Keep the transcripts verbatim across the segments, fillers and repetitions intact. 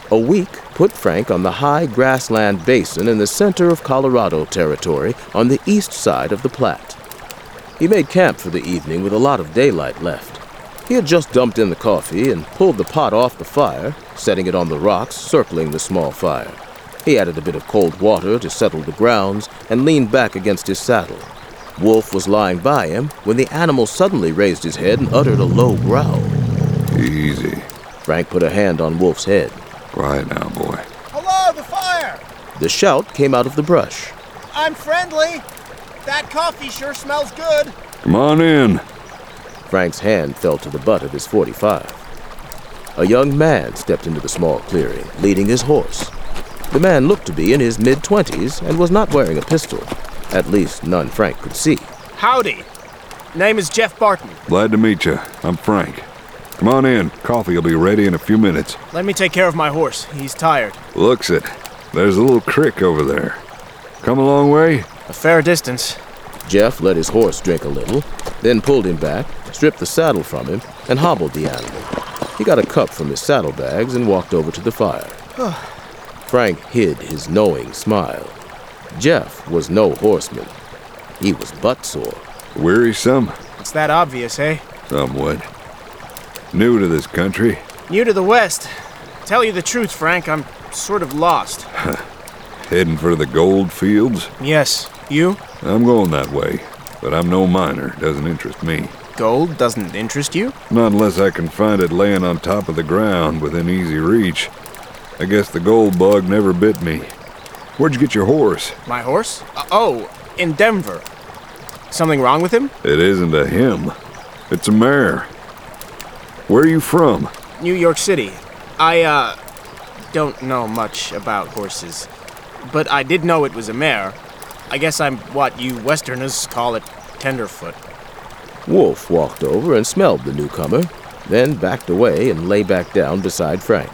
A week put Frank on the high grassland basin in the center of Colorado Territory on the east side of the Platte. He made camp for the evening with a lot of daylight left. He had just dumped in the coffee and pulled the pot off the fire, setting it on the rocks circling the small fire. He added a bit of cold water to settle the grounds and leaned back against his saddle. Wolf was lying by him when the animal suddenly raised his head and uttered a low growl. Easy. Frank put a hand on Wolf's head. Quiet now, boy. Hello, the fire! The shout came out of the brush. I'm friendly. That coffee sure smells good. Come on in. Frank's hand fell to the butt of his forty-five. A young man stepped into the small clearing, leading his horse. The man looked to be in his mid-twenties and was not wearing a pistol. At least none Frank could see. Howdy. Name is Jeff Barton. Glad to meet you. I'm Frank. Come on in. Coffee will be ready in a few minutes. Let me take care of my horse. He's tired. Looks it. There's a little creek over there. Come a long way? A fair distance. Jeff let his horse drink a little, then pulled him back, stripped the saddle from him, and hobbled the animal. He got a cup from his saddlebags and walked over to the fire. Frank hid his knowing smile. Jeff was no horseman. He was butt-sore. Wearisome? It's that obvious, eh? Somewhat. New to this country. New to the West. Tell you the truth, Frank, I'm sort of lost. Heading for the gold fields? Yes. You? I'm going that way, but I'm no miner. Doesn't interest me. Gold doesn't interest you? Not unless I can find it laying on top of the ground within easy reach. I guess the gold bug never bit me. Where'd you get your horse? My horse? Uh, oh, in Denver. Something wrong with him? It isn't a him. It's a mare. Where are you from? New York City. I, uh, don't know much about horses. But I did know it was a mare. I guess I'm what you Westerners call it, tenderfoot. Wolf walked over and smelled the newcomer, then backed away and lay back down beside Frank.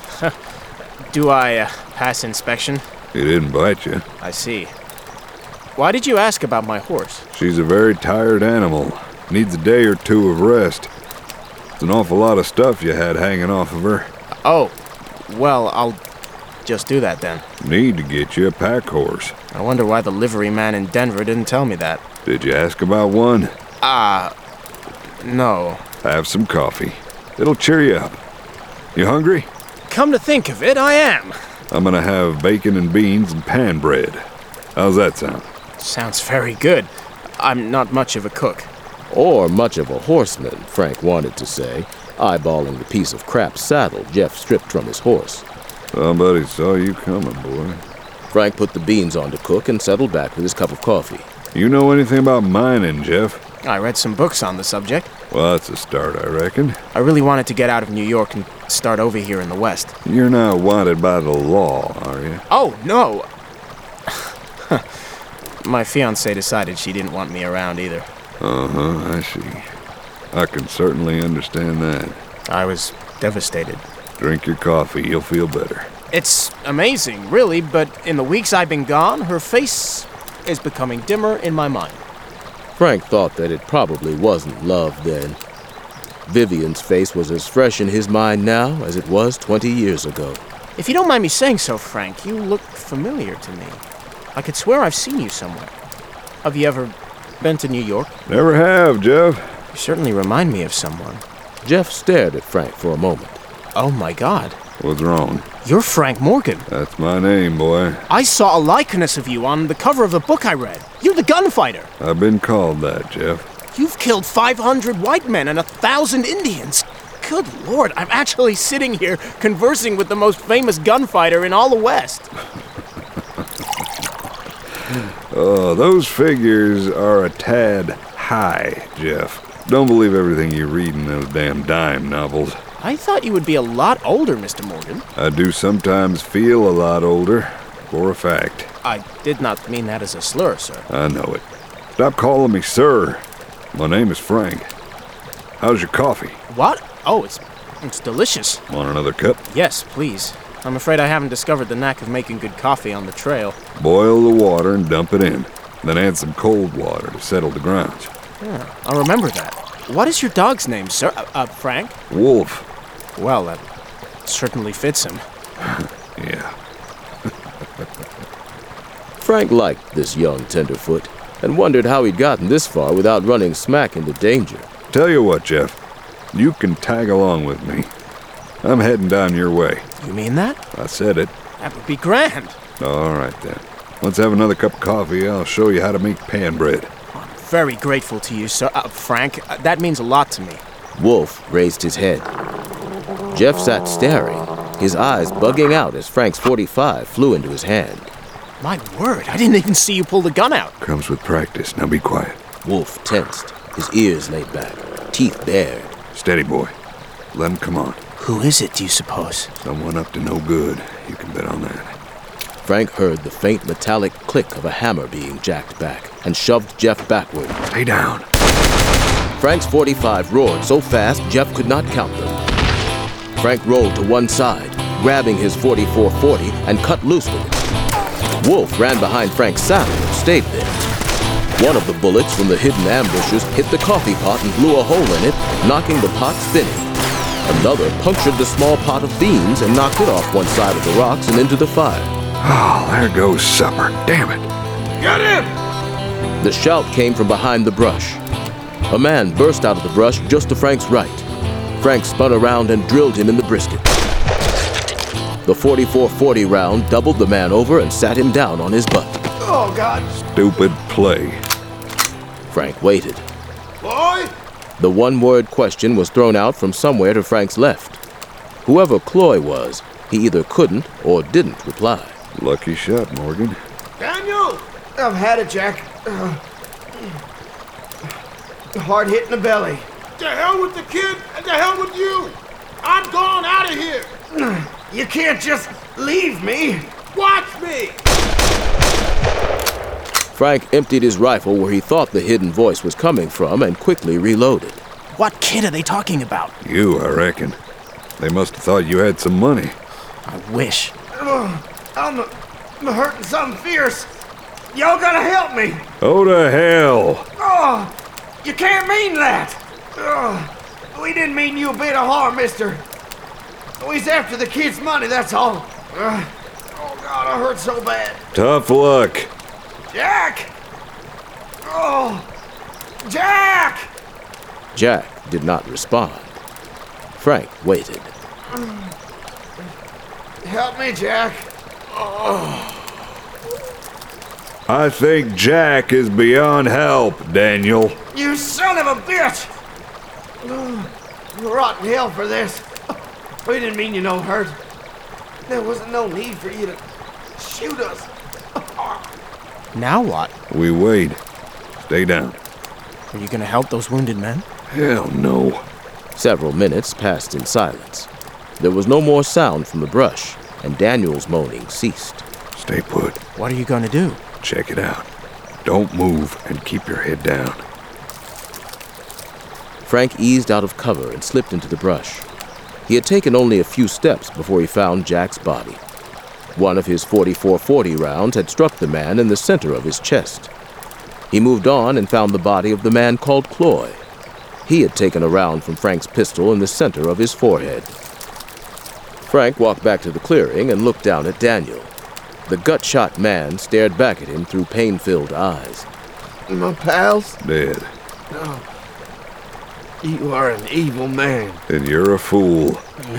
Do I, uh, pass inspection? He didn't bite you. I see. Why did you ask about my horse? She's a very tired animal. Needs a day or two of rest. It's an awful lot of stuff you had hanging off of her. Oh, well, I'll just do that then. Need to get you a pack horse. I wonder why the livery man in Denver didn't tell me that. Did you ask about one? Ah, uh, no. Have some coffee. It'll cheer you up. You hungry? Come to think of it, I am. I'm gonna have bacon and beans and pan bread. How's that sound? Sounds very good. I'm not much of a cook. Or much of a horseman, Frank wanted to say, eyeballing the piece of crap saddle Jeff stripped from his horse. Somebody saw you coming, boy. Frank put the beans on to cook and settled back with his cup of coffee. You know anything about mining, Jeff? I read some books on the subject. Well, that's a start, I reckon. I really wanted to get out of New York and start over here in the West. You're not wanted by the law, are you? Oh, no! My fiancée decided she didn't want me around either. Uh-huh, I see. I can certainly understand that. I was devastated. Drink your coffee, you'll feel better. It's amazing, really, but in the weeks I've been gone, her face is becoming dimmer in my mind. Frank thought that it probably wasn't love then. Vivian's face was as fresh in his mind now as it was twenty years ago. If you don't mind me saying so, Frank, you look familiar to me. I could swear I've seen you somewhere. Have you ever been to New York? Never have, Jeff. You certainly remind me of someone. Jeff stared at Frank for a moment. Oh my God. What's wrong? You're Frank Morgan. That's my name, boy. I saw a likeness of you on the cover of a book I read. You're the gunfighter. I've been called that, Jeff. You've killed five hundred white men and a thousand Indians. Good Lord, I'm actually sitting here conversing with the most famous gunfighter in all the West. Oh, those figures are a tad high, Jeff. Don't believe everything you read in those damn dime novels. I thought you would be a lot older, Mister Morgan. I do sometimes feel a lot older, for a fact. I did not mean that as a slur, sir. I know it. Stop calling me sir. My name is Frank. How's your coffee? What? Oh, it's it's delicious. Want another cup? Yes, please. I'm afraid I haven't discovered the knack of making good coffee on the trail. Boil the water and dump it in. Then add some cold water to settle the grounds. Yeah, I'll remember that. What is your dog's name, sir? Uh, uh Frank? Wolf. Well, that certainly fits him. Yeah. Frank liked this young tenderfoot and wondered how he'd gotten this far without running smack into danger. Tell you what, Jeff. You can tag along with me. I'm heading down your way. You mean that? I said it. That would be grand. All right, then. Let's have another cup of coffee. I'll show you how to make pan bread. I'm very grateful to you, sir. Uh, Frank, uh, that means a lot to me. Wolf raised his head. Jeff sat staring, his eyes bugging out as Frank's forty-five flew into his hand. My word, I didn't even see you pull the gun out. Comes with practice. Now be quiet. Wolf tensed, his ears laid back, teeth bared. Steady, boy. Let him come on. Who is it, do you suppose? Someone up to no good. You can bet on that. Frank heard the faint metallic click of a hammer being jacked back and shoved Jeff backward. Stay down. Frank's forty-five roared so fast Jeff could not count them. Frank rolled to one side, grabbing his forty-four forty and cut loose with it. Wolf ran behind Frank's saddle and stayed there. One of the bullets from the hidden ambushes hit the coffee pot and blew a hole in it, knocking the pot spinning. Another punctured the small pot of beans and knocked it off one side of the rocks and into the fire. Oh, there goes supper. Damn it. Get him! The shout came from behind the brush. A man burst out of the brush just to Frank's right. Frank spun around and drilled him in the brisket. The forty-four forty round doubled the man over and sat him down on his butt. Oh, God. Stupid play. Frank waited. Boy! The one-word question was thrown out from somewhere to Frank's left. Whoever Cloy was, he either couldn't or didn't reply. Lucky shot, Morgan. Daniel! I've had it, Jack. Uh, hard hit in the belly. To hell with the kid and to hell with you! I'm going out of here! You can't just leave me. Watch me! Frank emptied his rifle where he thought the hidden voice was coming from and quickly reloaded. What kid are they talking about? You, I reckon. They must have thought you had some money. I wish. I'm, I'm hurting something fierce. Y'all gotta help me. Oh, to hell! Oh, you can't mean that. Oh, we didn't mean you a bit of harm, mister. We's after the kid's money, that's all. Uh, oh, God, I hurt so bad. Tough luck. Jack! Oh, Jack! Jack did not respond. Frank waited. Help me, Jack. I think Jack is beyond help, Daniel. You son of a bitch! Rotten hell for this. We didn't mean you no hurt. There wasn't no need for you to shoot us. Now what? We wait. Stay down. Are you gonna help those wounded men? Hell no. Several minutes passed in silence. There was no more sound from the brush, and Daniel's moaning ceased. Stay put. What are you gonna do? Check it out. Don't move and keep your head down. Frank eased out of cover and slipped into the brush. He had taken only a few steps before he found Jack's body. One of his forty-four forty rounds had struck the man in the center of his chest. He moved on and found the body of the man called Cloy. He had taken a round from Frank's pistol in the center of his forehead. Frank walked back to the clearing and looked down at Daniel. The gut-shot man stared back at him through pain-filled eyes. My pals, Dead. you are an evil man. And you're a fool.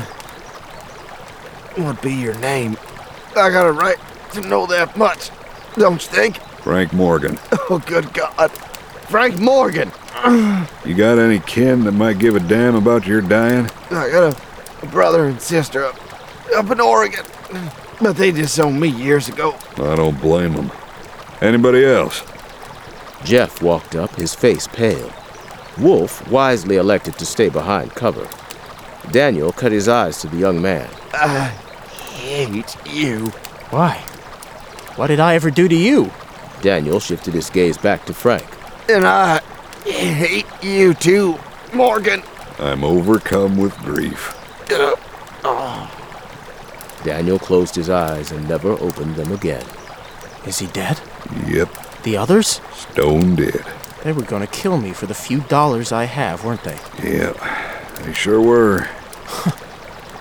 What be your name? I got a right to know that much, don't you think? Frank Morgan. Oh, good God. Frank Morgan. You got any kin that might give a damn about your dying? I got a, a brother and sister up, up in Oregon, but they disowned me years ago. I don't blame them. Anybody else? Jeff walked up, his face pale. Wolf wisely elected to stay behind cover. Daniel cut his eyes to the young man. I hate you. Why? What did I ever do to you? Daniel shifted his gaze back to Frank. And I hate you too, Morgan. I'm overcome with grief. Uh, oh. Daniel closed his eyes and never opened them again. Is he dead? Yep, The others? stone dead. They were gonna kill me for the few dollars I have, weren't they? Yep, they sure were.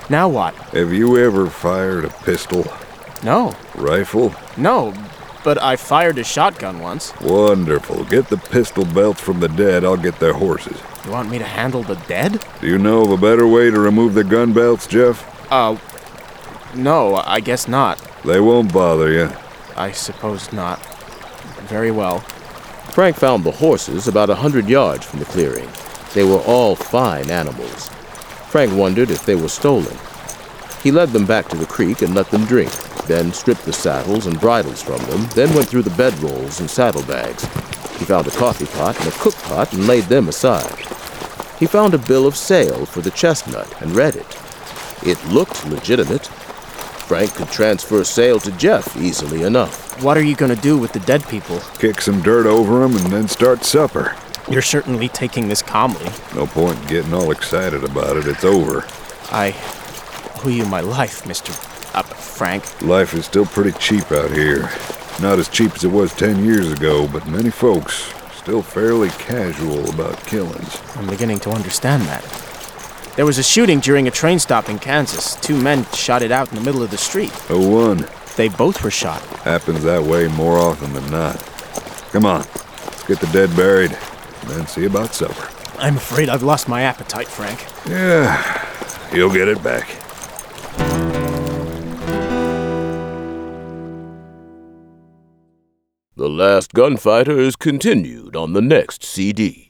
Now what? Have you ever fired a pistol? No. Rifle? No, but I fired a shotgun once. Wonderful. Get the pistol belts from the dead, I'll get their horses. You want me to handle the dead? Do you know of a better way to remove the gun belts, Jeff? Uh, no, I guess not. They won't bother you. I suppose not. Very well. Frank found the horses about a hundred yards from the clearing. They were all fine animals. Frank wondered if they were stolen. He led them back to the creek and let them drink, then stripped the saddles and bridles from them, then went through the bedrolls and saddlebags. He found a coffee pot and a cook pot and laid them aside. He found a bill of sale for the chestnut and read it. It looked legitimate. Frank could transfer sale to Jeff easily enough. What are you gonna do with the dead people? Kick some dirt over them and then start supper. You're certainly taking this calmly. No point in getting all excited about it. It's over. I owe you my life, Mister Uh, Frank. Life is still pretty cheap out here. Not as cheap as it was ten years ago, but many folks still fairly casual about killings. I'm beginning to understand that. There was a shooting during a train stop in Kansas. Two men shot it out in the middle of the street. Oh, one. They both were shot. Happens that way more often than not. Come on, let's get the dead buried, and then see about supper. I'm afraid I've lost my appetite, Frank. Yeah, you'll get it back. The Last Gunfighter is continued on the next C D.